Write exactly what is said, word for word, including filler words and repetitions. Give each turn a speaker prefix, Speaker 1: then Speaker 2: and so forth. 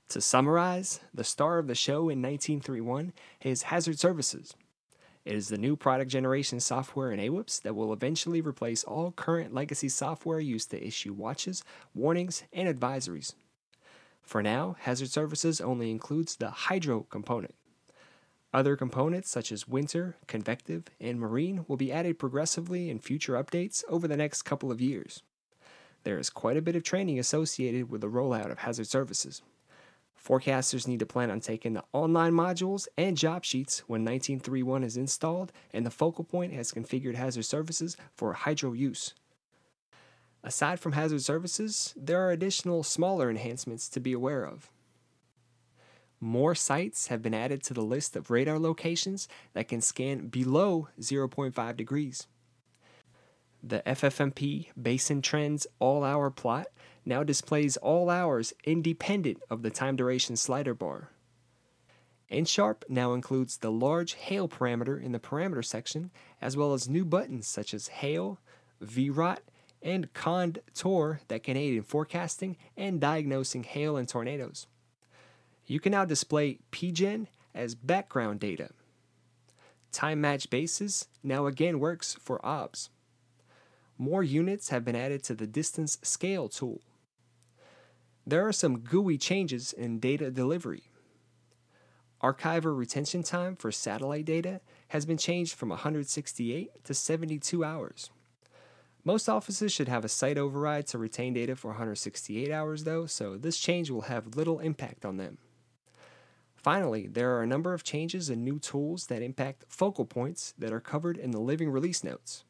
Speaker 1: To summarize, the star of the show in nineteen thirty-one is Hazard Services. It is the new product generation software in A W I P S that will eventually replace all current legacy software used to issue watches, warnings, and advisories. For now, Hazard Services only includes the Hydro component. Other components such as Winter, Convective, and Marine will be added progressively in future updates over the next couple of years. There is quite a bit of training associated with the rollout of Hazard Services. Forecasters need to plan on taking the online modules and job sheets when nineteen thirty-one is installed and the focal point has configured Hazard Services for Hydro use. Aside from Hazard Services, there are additional smaller enhancements to be aware of. More sites have been added to the list of radar locations that can scan below zero point five degrees. The F F M P Basin Trends All-Hour Plot now displays all hours independent of the time duration slider bar. N Sharp now includes the large hail parameter in the parameter section, as well as new buttons such as Hail, V R O T, and Contour that can aid in forecasting and diagnosing hail and tornadoes. You can now display P G E N as background data. Time Match Bases now again works for O B S. More units have been added to the Distance Scale tool. There are some G U I changes in data delivery. Archiver retention time for satellite data has been changed from one hundred sixty-eight to seventy-two hours. Most offices should have a site override to retain data for one hundred sixty-eight hours though, so this change will have little impact on them. Finally, there are a number of changes and new tools that impact focal points that are covered in the Living Release Notes.